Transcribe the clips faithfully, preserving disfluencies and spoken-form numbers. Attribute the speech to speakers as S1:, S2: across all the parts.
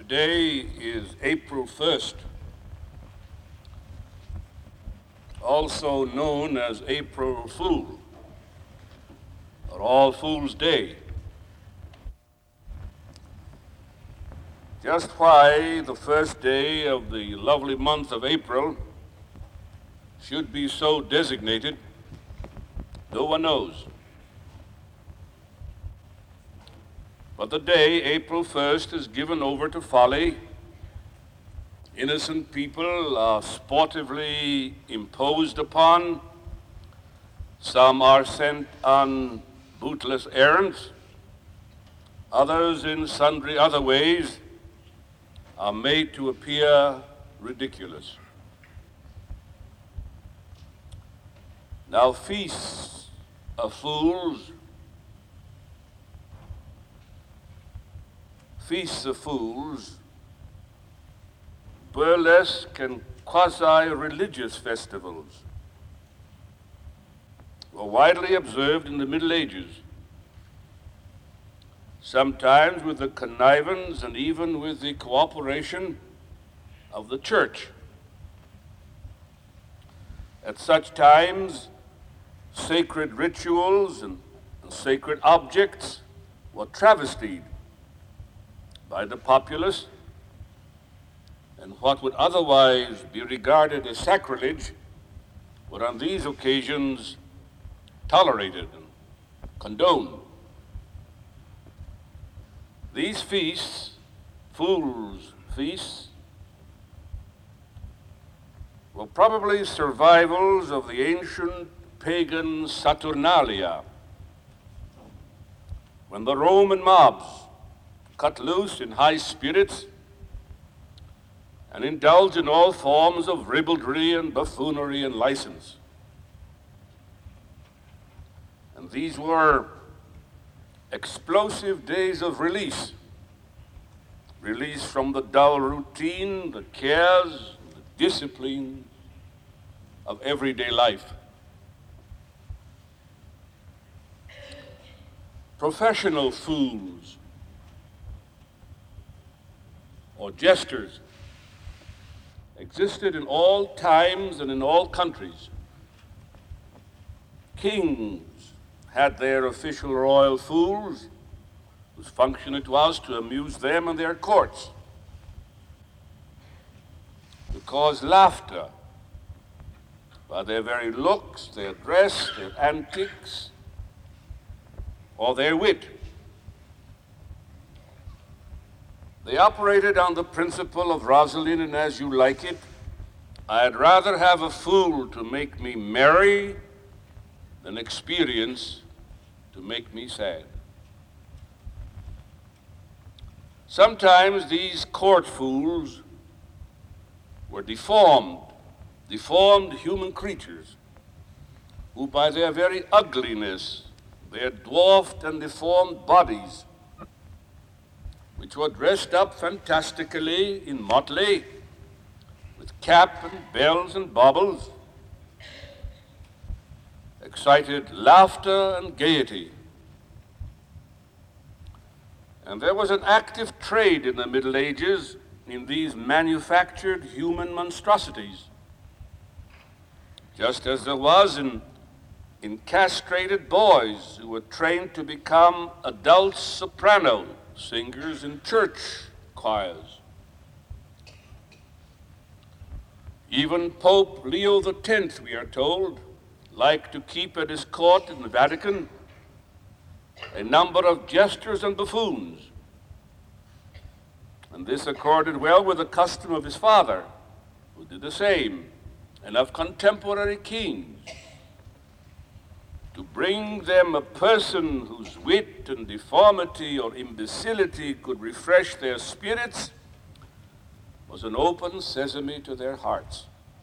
S1: Today is April first, also known as April Fool, or All Fool's Day. Just why the first day of the lovely month of April should be so designated, no one knows. But the day, April first, is given over to folly. Innocent people are sportively imposed upon. Some are sent on bootless errands. Others, in sundry other ways, are made to appear ridiculous. Now, feasts of fools Feasts of fools, burlesque and quasi-religious festivals were widely observed in the Middle Ages, sometimes with the connivance and even with the cooperation of the church. At such times, sacred rituals and, and sacred objects were travestied by the populace, and what would otherwise be regarded as sacrilege were on these occasions tolerated and condoned. These feasts, fools' feasts, were probably survivals of the ancient pagan Saturnalia, when the Roman mobs cut loose in high spirits and indulge in all forms of ribaldry and buffoonery and license. And these were explosive days of release, release from the dull routine, the cares, the discipline of everyday life. Professional fools or jesters existed in all times and in all countries. Kings had their official royal fools, whose function it was to amuse them and their courts, to cause laughter by their very looks, their dress, their antics, or their wit. They operated on the principle of Rosalind and As You Like It. I'd rather have a fool to make me merry than experience to make me sad. Sometimes these court fools were deformed, deformed human creatures who by their very ugliness, their dwarfed and deformed bodies, which were dressed up fantastically in motley, with cap and bells and baubles, excited laughter and gaiety. And there was an active trade in the Middle Ages in these manufactured human monstrosities, just as there was in, in castrated boys who were trained to become adult sopranos, singers in church choirs. Even Pope Leo the Tenth, we are told, liked to keep at his court in the Vatican a number of jesters and buffoons. And this accorded well with the custom of his father, who did the same, and of contemporary kings, to bring them a person whose wit and deformity or imbecility could refresh their spirits was an open sesame to their hearts.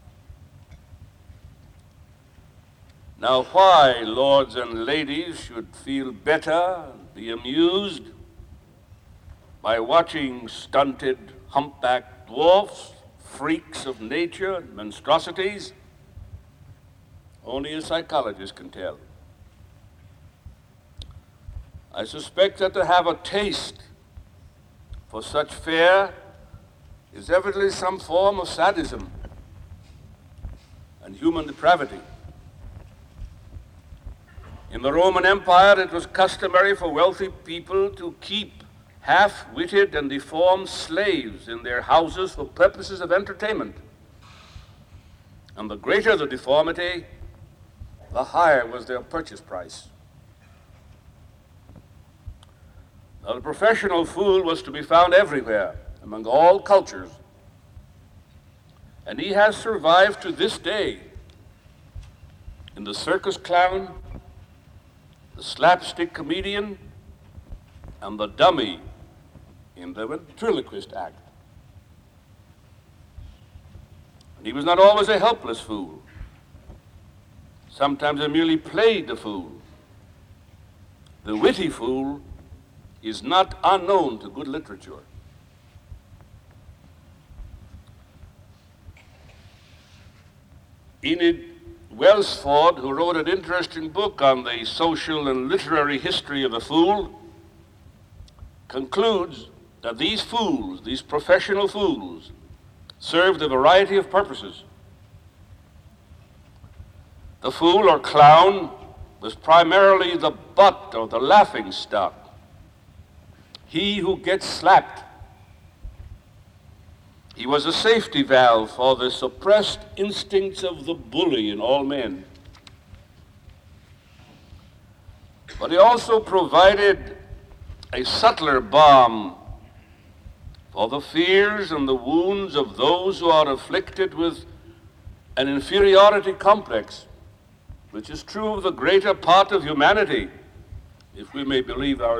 S1: Now, why lords and ladies should feel better and be amused by watching stunted, humpbacked dwarfs, freaks of nature and monstrosities, only a psychologist can tell. I suspect that to have a taste for such fare is evidently some form of sadism and human depravity. In the Roman Empire, it was customary for wealthy people to keep half-witted and deformed slaves in their houses for purposes of entertainment. And the greater the deformity, the higher was their purchase price. Now, the professional fool was to be found everywhere, among all cultures, and he has survived to this day in the circus clown, the slapstick comedian, and the dummy in the ventriloquist act. And he was not always a helpless fool. Sometimes he merely played the fool. The witty fool is not unknown to good literature. Enid Welsford, who wrote an interesting book on the social and literary history of the fool, concludes that these fools, these professional fools, served a variety of purposes. The fool or clown was primarily the butt or the laughing stock. He who gets slapped. He was a safety valve for the suppressed instincts of the bully in all men. But he also provided a subtler balm for the fears and the wounds of those who are afflicted with an inferiority complex, which is true of the greater part of humanity, if we may believe our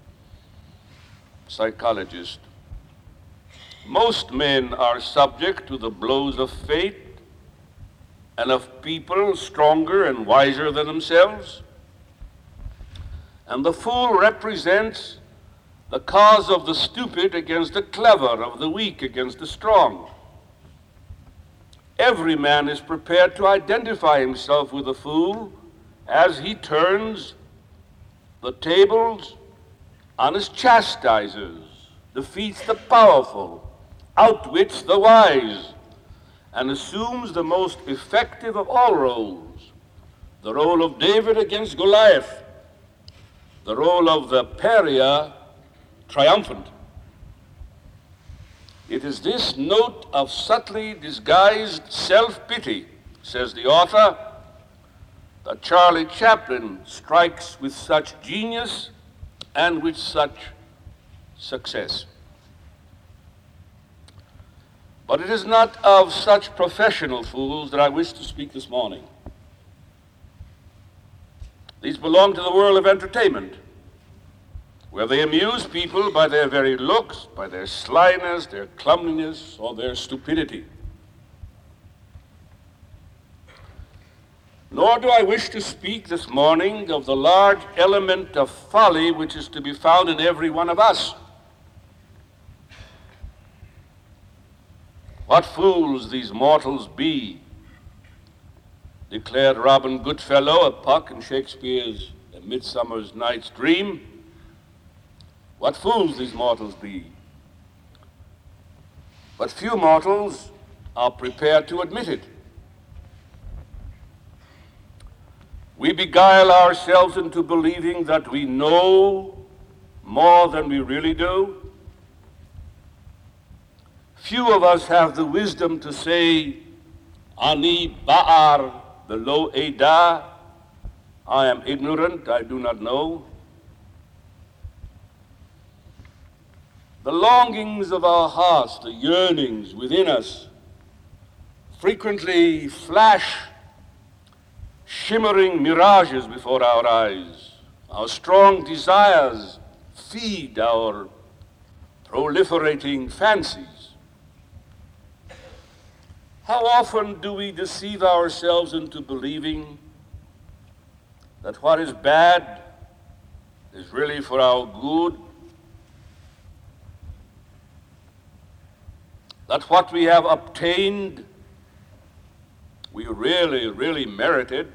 S1: psychologist. Most men are subject to the blows of fate and of people stronger and wiser than themselves. And the fool represents the cause of the stupid against the clever, of the weak against the strong. Every man is prepared to identify himself with the fool as he turns the tables on his chastisers, defeats the powerful, outwits the wise, and assumes the most effective of all roles, the role of David against Goliath, the role of the pariah triumphant. It is this note of subtly disguised self-pity, says the author, that Charlie Chaplin strikes with such genius and with such success. But it is not of such professional fools that I wish to speak this morning. These belong to the world of entertainment, where they amuse people by their very looks, by their slyness, their clumsiness, or their stupidity. Nor do I wish to speak this morning of the large element of folly which is to be found in every one of us. What fools these mortals be, declared Robin Goodfellow of Puck in Shakespeare's A Midsummer Night's Dream. What fools these mortals be. But few mortals are prepared to admit it. We beguile ourselves into believing that we know more than we really do. Few of us have the wisdom to say, Ani ba'ar velo eda, I am ignorant, I do not know. The longings of our hearts, the yearnings within us, frequently flash shimmering mirages before our eyes. Our strong desires feed our proliferating fancies. How often do we deceive ourselves into believing that what is bad is really for our good? That what we have obtained, we really, really merited?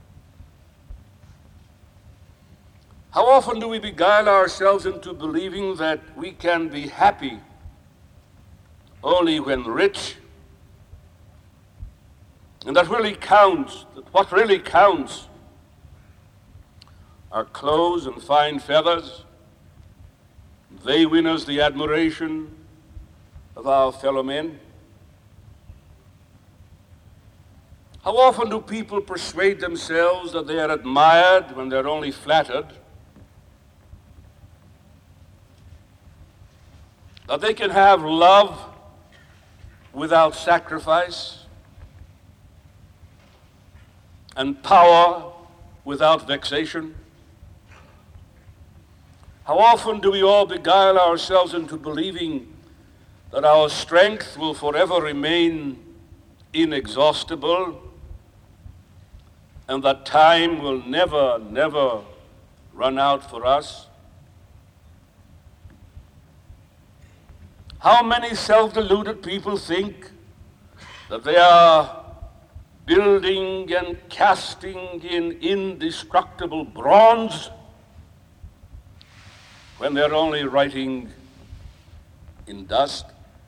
S1: How often do we beguile ourselves into believing that we can be happy only when rich. And that really counts, that what really counts are clothes and fine feathers. They win us the admiration of our fellow men. How often do people persuade themselves that they are admired when they're only flattered? That they can have love without sacrifice, and power without vexation? How often do we all beguile ourselves into believing that our strength will forever remain inexhaustible, and that time will never, never run out for us? How many self-deluded people think that they are building and casting in indestructible bronze when they're only writing in dust?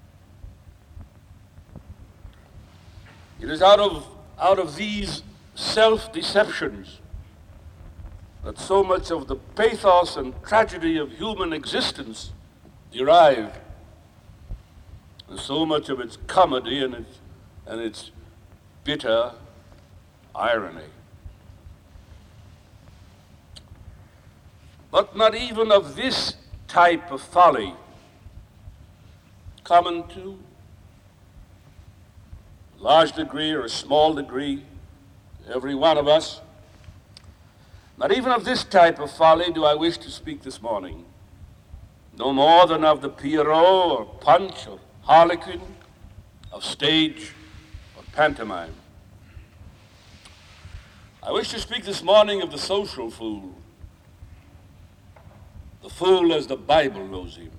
S1: It is out of, out of these self-deceptions that so much of the pathos and tragedy of human existence derive, and so much of its comedy and its, and its bitter irony. But not even of this type of folly, common to a large degree or a small degree to every one of us, not even of this type of folly do I wish to speak this morning, no more than of the Pierrot or Punch or Harlequin, of stage or pantomime. I wish to speak this morning of the social fool, the fool as the Bible knows him.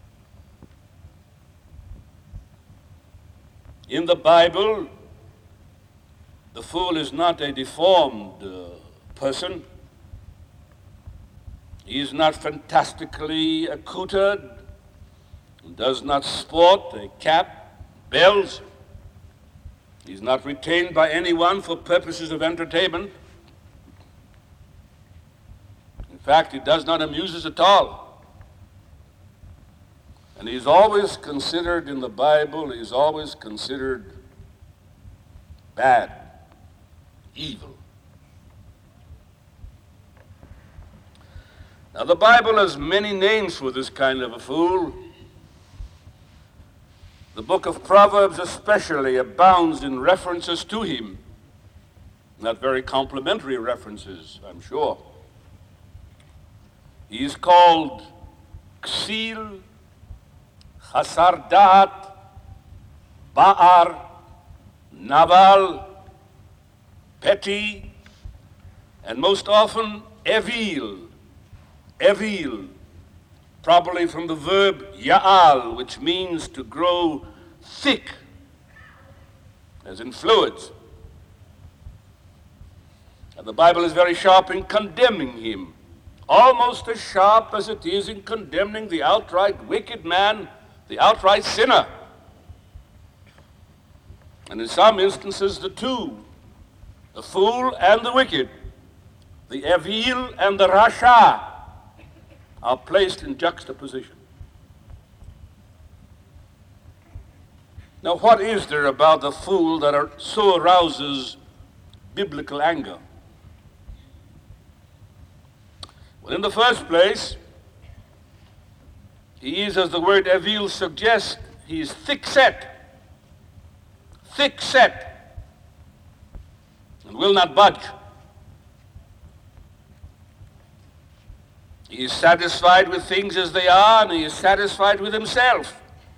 S1: In the Bible, the fool is not a deformed uh, person. He is not fantastically accoutred, does not sport a cap, bells. He's not retained by anyone for purposes of entertainment. In fact, he does not amuse us at all. And he's always considered in the Bible, he's always considered bad, evil. Now, the Bible has many names for this kind of a fool. The book of Proverbs especially abounds in references to him, not very complimentary references, I'm sure. He is called Ksil, Chasar Da'at, Ba'ar, Naval, petty, and most often Evil, Evil, probably from the verb ya'al, which means to grow thick, as in fluids. And the Bible is very sharp in condemning him, almost as sharp as it is in condemning the outright wicked man, the outright sinner. And in some instances, the two, the fool and the wicked, the Evil and the Rasha, are placed in juxtaposition. Now, what is there about the fool that are, so arouses biblical anger? Well, in the first place, he is, as the word Evil suggests, he is thick-set, thick-set, and will not budge. He is satisfied with things as they are, and he is satisfied with himself.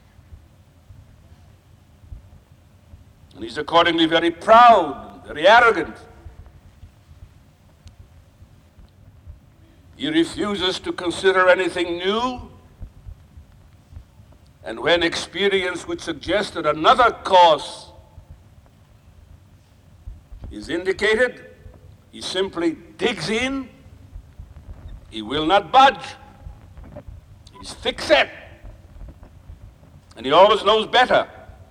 S1: And he's accordingly very proud, very arrogant. He refuses to consider anything new, and when experience would suggest that another course is indicated, he simply digs in. He will not budge. He's thick-set. and he always knows better.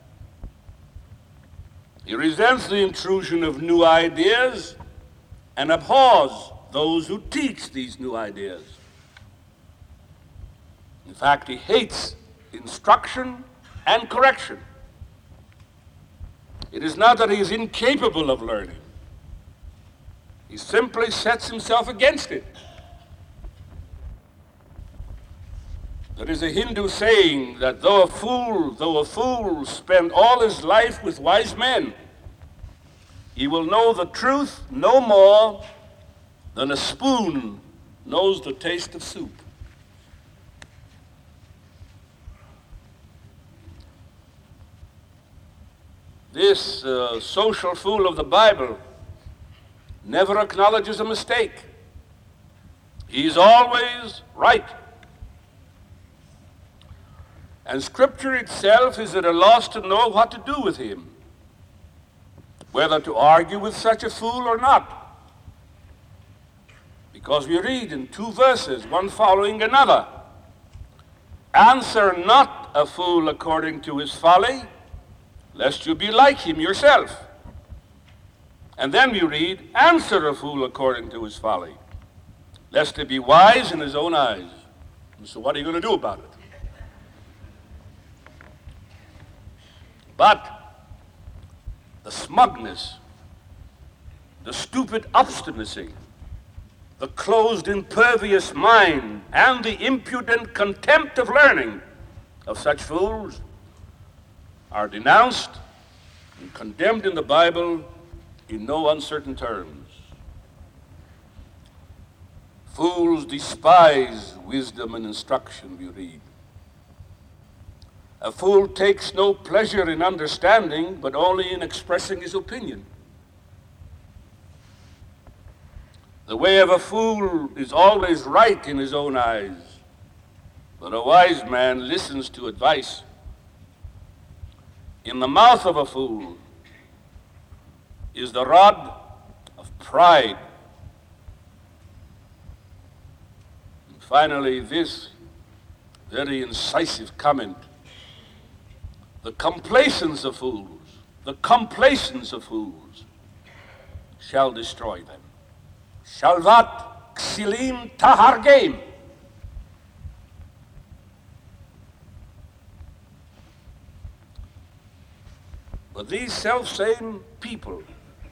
S1: He resents the intrusion of new ideas and abhors those who teach these new ideas. In fact, he hates instruction and correction. It is not that he is incapable of learning. He simply sets himself against it. There is a Hindu saying that though a fool, though a fool spend all his life with wise men, he will know the truth no more than a spoon knows the taste of soup. This uh, social fool of the Bible never acknowledges a mistake. He's always right. And Scripture itself is at a loss to know what to do with him, whether to argue with such a fool or not. Because we read in two verses, one following another, "Answer not a fool according to his folly, lest you be like him yourself." And then we read, "Answer a fool according to his folly, lest he be wise in his own eyes." And so what are you going to do about it? But the smugness, the stupid obstinacy, the closed, impervious mind, and the impudent contempt of learning of such fools are denounced and condemned in the Bible in no uncertain terms. Fools despise wisdom and instruction, we read. A fool takes no pleasure in understanding, but only in expressing his opinion. The way of a fool is always right in his own eyes, but a wise man listens to advice. In the mouth of a fool is the rod of pride. And finally, this very incisive comment: the complacence of fools, the complacence of fools shall destroy them. Shalvat ksilim tahargeim. But these self-same people,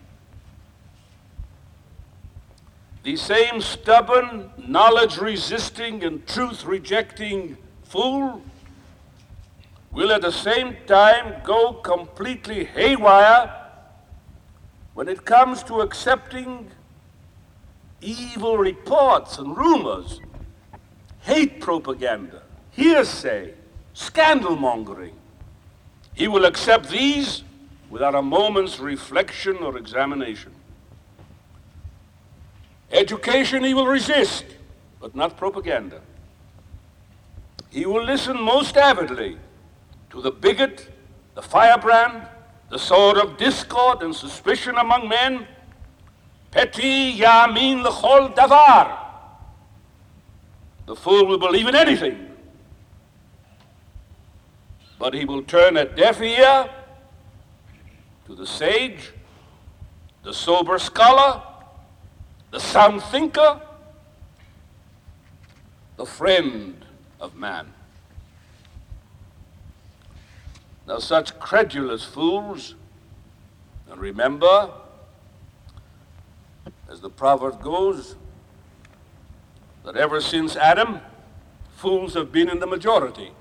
S1: these same stubborn, knowledge-resisting and truth-rejecting fool, will at the same time go completely haywire when it comes to accepting evil reports and rumors, hate propaganda, hearsay, scandal-mongering. He will accept these without a moment's reflection or examination. Education he will resist, but not propaganda. He will listen most avidly to the bigot, the firebrand, the sword of discord and suspicion among men. Peti yamin l'chol davar. The fool will believe in anything, but he will turn a deaf ear to the sage, the sober scholar, the sound thinker, the friend of man. Now, such credulous fools, and remember, as the proverb goes, that ever since Adam, fools have been in the majority.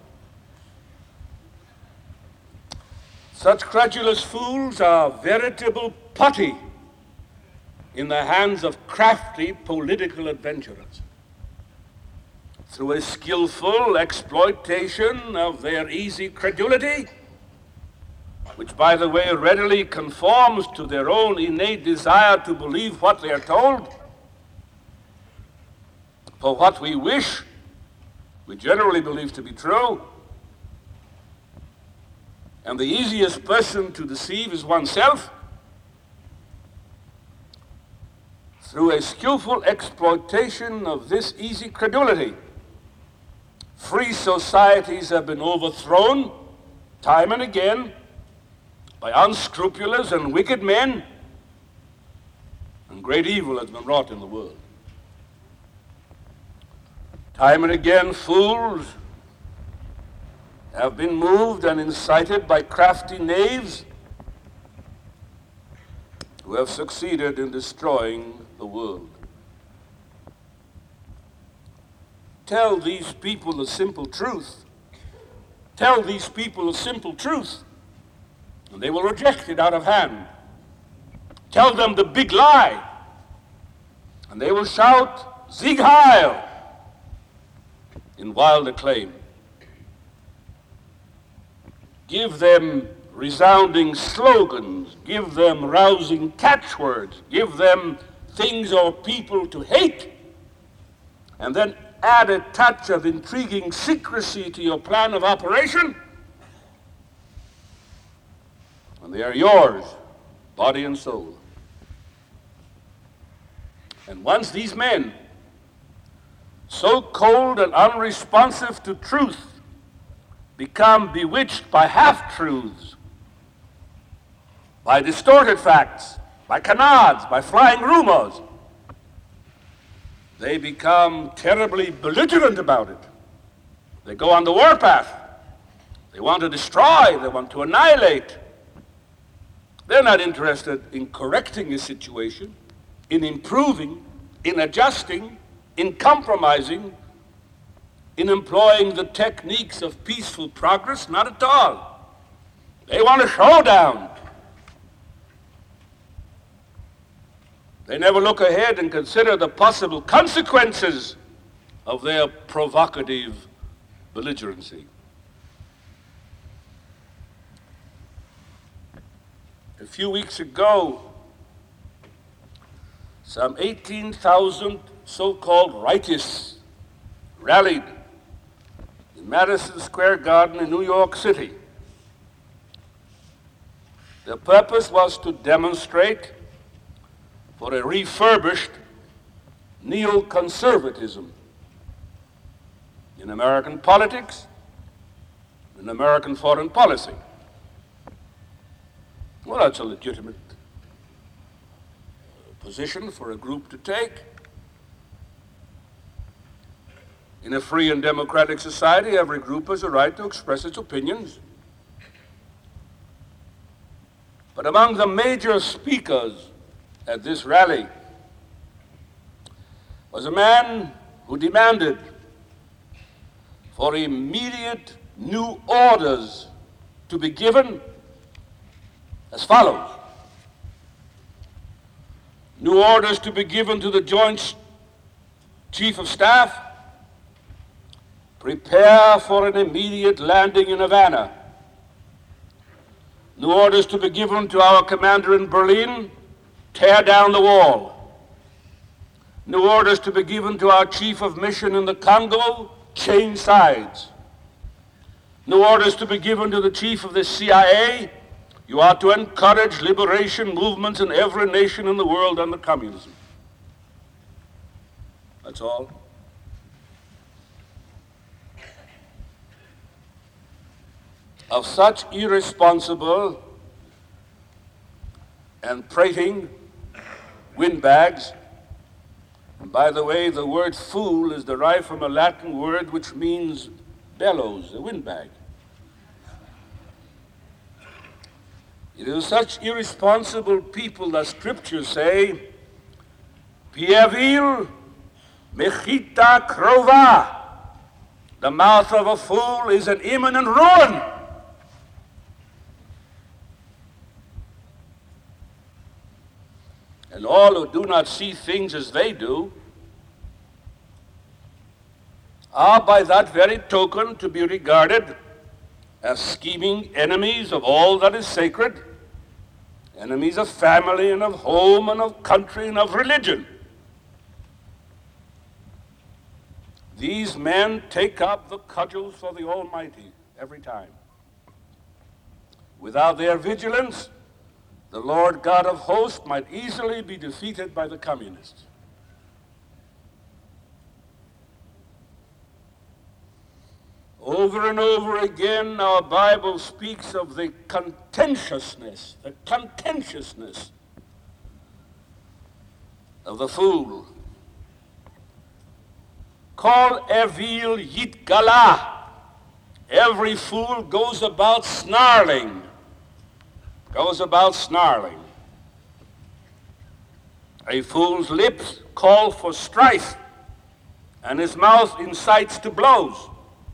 S1: Such credulous fools are veritable putty in the hands of crafty political adventurers. Through a skillful exploitation of their easy credulity, which, by the way, readily conforms to their own innate desire to believe what they are told, for what we wish, we generally believe to be true. And the easiest person to deceive is oneself. Through a skillful exploitation of this easy credulity, free societies have been overthrown time and again by unscrupulous and wicked men, and great evil has been wrought in the world. Time and again, fools have been moved and incited by crafty knaves who have succeeded in destroying the world. Tell these people the simple truth. Tell these people the simple truth, and they will reject it out of hand. Tell them the big lie, and they will shout, Sieg Heil, in wild acclaim. Give them resounding slogans, give them rousing catchwords, give them things or people to hate, and then add a touch of intriguing secrecy to your plan of operation, and they are yours, body and soul. And once these men, so cold and unresponsive to truth, become bewitched by half-truths, by distorted facts, by canards, by flying rumors, they become terribly belligerent about it. They go on the warpath. They want to destroy. They want to annihilate. They're not interested in correcting a situation, in improving, in adjusting, in compromising, in employing the techniques of peaceful progress, not at all. They want a showdown. They never look ahead and consider the possible consequences of their provocative belligerency. A few weeks ago, some eighteen thousand so-called rightists rallied in Madison Square Garden in New York City. Their purpose was to demonstrate for a refurbished neoconservatism in American politics, in American foreign policy. Well, that's a legitimate position for a group to take. In a free and democratic society, every group has a right to express its opinions. But among the major speakers at this rally was a man who demanded for immediate new orders to be given as follows. New orders to be given to the Joint Chief of Staff: prepare for an immediate landing in Havana. New orders to be given to our commander in Berlin: tear down the wall. New orders to be given to our chief of mission in the Congo: change sides. New orders to be given to the chief of the C I A: you are to encourage liberation movements in every nation in the world under communism. That's all. Of such irresponsible and prating windbags, and by the way, the word fool is derived from a Latin word which means bellows, a windbag. It is such irresponsible people that scriptures say, Pievil mechita krova. The mouth of a fool is an imminent ruin. And all who do not see things as they do are by that very token to be regarded as scheming enemies of all that is sacred, enemies of family and of home and of country and of religion. These men take up the cudgels for the Almighty every time. Without their vigilance, the Lord God of hosts might easily be defeated by the communists. Oh, over and over again, our Bible speaks of the contentiousness, the contentiousness of the fool. Kol evil yitgala. Every fool goes about snarling, goes about snarling. A fool's lips call for strife, and his mouth incites to blows.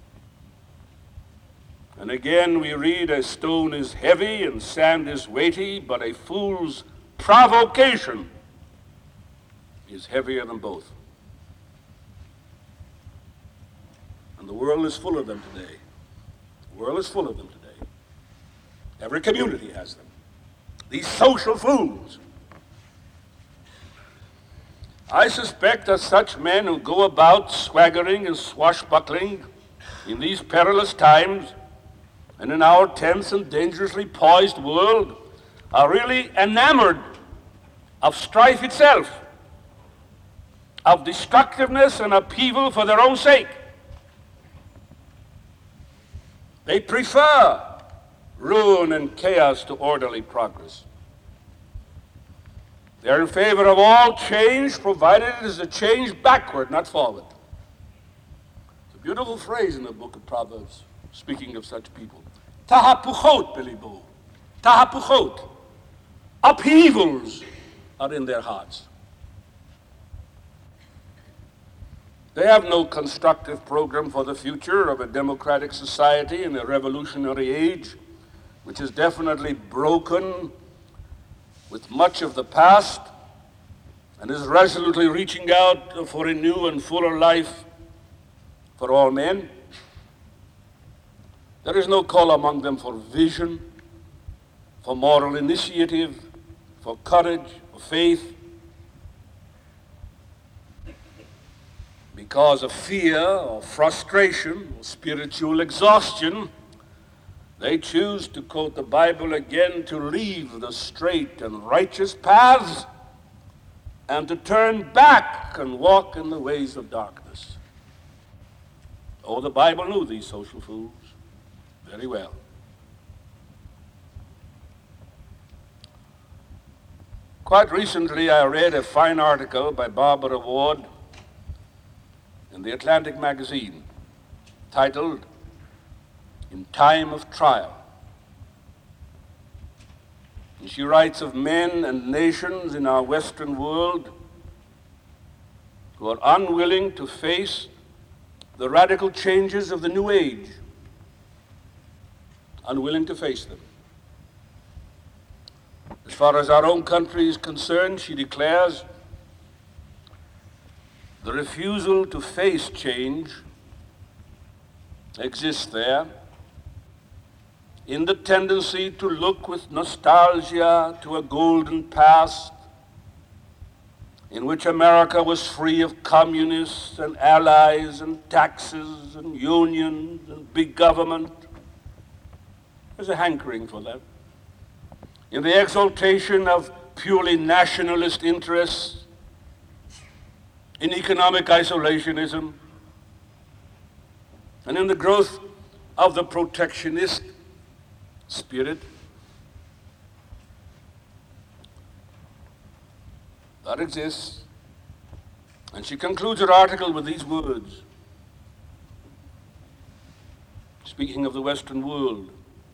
S1: And again we read, a stone is heavy and sand is weighty, but a fool's provocation is heavier than both. And the world is full of them today. The world is full of them today. Every community has them. These social fools. I suspect that such men who go about swaggering and swashbuckling in these perilous times and in our tense and dangerously poised world are really enamored of strife itself, of destructiveness and upheaval for their own sake. They prefer ruin and chaos to orderly progress. They're in favor of all change, provided it is a change backward, not forward. It's a beautiful phrase in the book of Proverbs, speaking of such people. Tahapuchot belibo. Tahapuchot. Upheavals are in their hearts. They have no constructive program for the future of a democratic society in a revolutionary age, which is definitely broken with much of the past and is resolutely reaching out for a new and fuller life for all men. There is no call among them for vision, for moral initiative, for courage, for faith. Because of fear or frustration or spiritual exhaustion, they choose to quote the Bible again, to leave the straight and righteous paths and to turn back and walk in the ways of darkness. Oh, the Bible knew these social fools very well. Quite recently, I read a fine article by Barbara Ward in the Atlantic magazine, titled, "In Time of Trial." And she writes of men and nations in our Western world who are unwilling to face the radical changes of the new age, unwilling to face them. As far as our own country is concerned, she declares, the refusal to face change exists there in the tendency to look with nostalgia to a golden past in which America was free of communists and allies and taxes and unions and big government. There's a hankering for that. In the exaltation of purely nationalist interests, in economic isolationism, and in the growth of the protectionist spirit, that exists. And she concludes her article with these words, speaking of the Western world.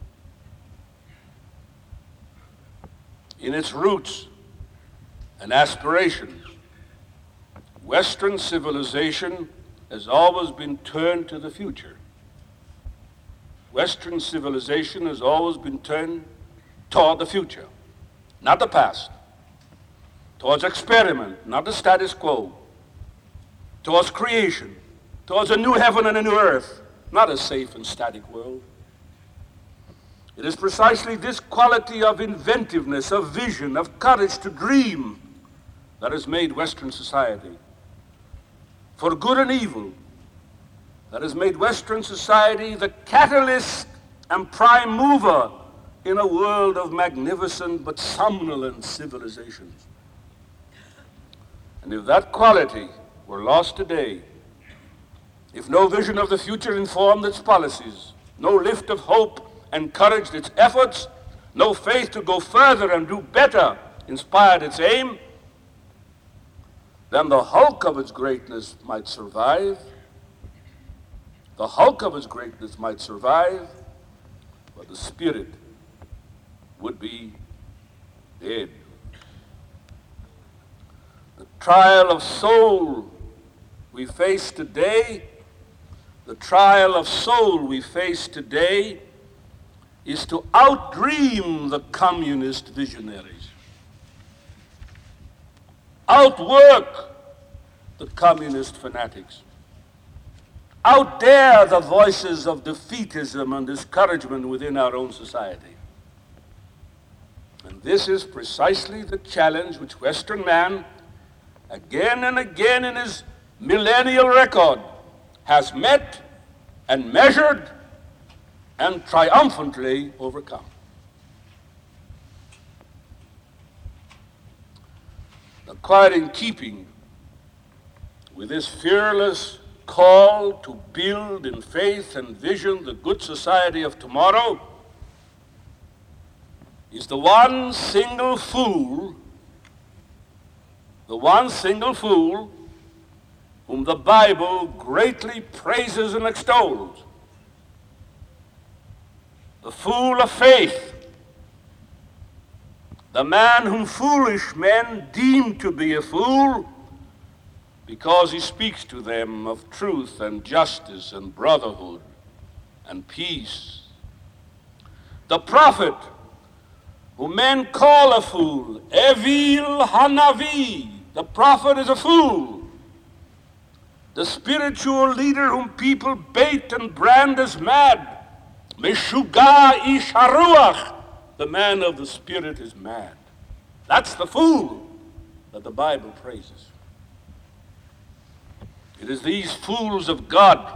S1: In its roots and aspirations, Western civilization has always been turned to the future. Western civilization has always been turned toward the future, not the past. Towards experiment, not the status quo. Towards creation, towards a new heaven and a new earth, not a safe and static world. It is precisely this quality of inventiveness, of vision, of courage to dream that has made Western society, for good and evil, that has made Western society the catalyst and prime mover in a world of magnificent but somnolent civilizations. And if that quality were lost today, if no vision of the future informed its policies, no lift of hope encouraged its efforts, no faith to go further and do better inspired its aim, then the hulk of its greatness might survive. The hulk of its greatness might survive, but the spirit would be dead. The trial of soul we face today, the trial of soul we face today is to outdream the communist visionaries, outwork the communist fanatics, outdare the voices of defeatism and discouragement within our own society. And this is precisely the challenge which Western man, again and again in his millennial record, has met and measured and triumphantly overcome. Quite in keeping with this fearless call to build in faith and vision the good society of tomorrow is the one single fool, the one single fool whom the Bible greatly praises and extols, the fool of faith, the man whom foolish men deem to be a fool because he speaks to them of truth and justice and brotherhood and peace. The prophet whom men call a fool, Evil Hanavi, the prophet is a fool. The spiritual leader whom people bait and brand as mad, Meshuga Ish Haruach, the man of the Spirit is mad. That's the fool that the Bible praises. It is these fools of God,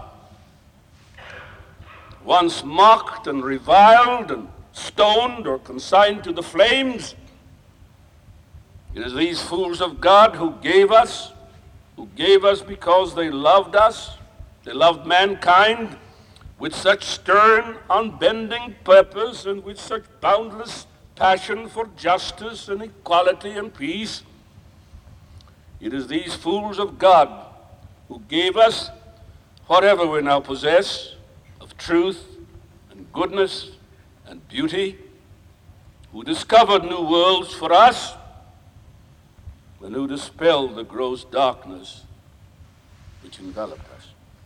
S1: once mocked and reviled and stoned or consigned to the flames, it is these fools of God who gave us, who gave us because they loved us, they loved mankind, with such stern, unbending purpose and with such boundless passion for justice and equality and peace. It is these fools of God who gave us whatever we now possess of truth and goodness and beauty, who discovered new worlds for us, and who dispelled the gross darkness which enveloped us.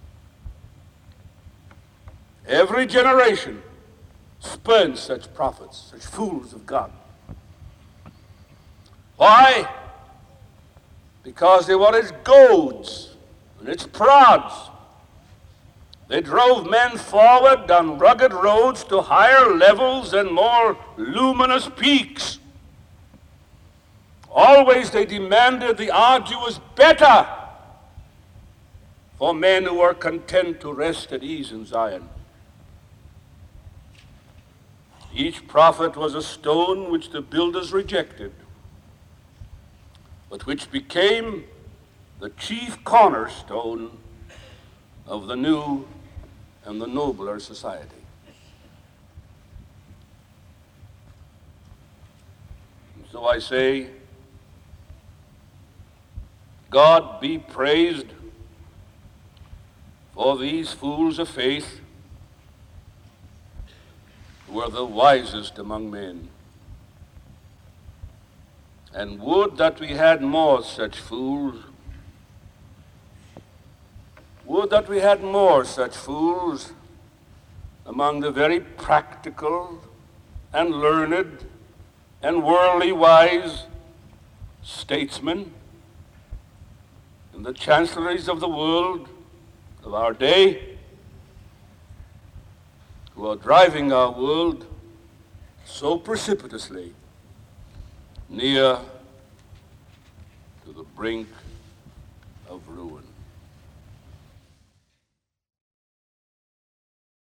S1: Every generation spurns such prophets, such fools of God. Why? Because they were its goads and its prods. They drove men forward down rugged roads to higher levels and more luminous peaks. Always they demanded the arduous better for men who were content to rest at ease in Zion. Each prophet was a stone which the builders rejected, but which became the chief cornerstone of the new and the nobler society. And so I say, God be praised for these fools of faith who are the wisest among men. And would that we had more such fools. Would that we had more such fools among the very practical and learned and worldly wise statesmen in the chancelleries of the world of our day, who are driving our world so precipitously near to the brink of ruin.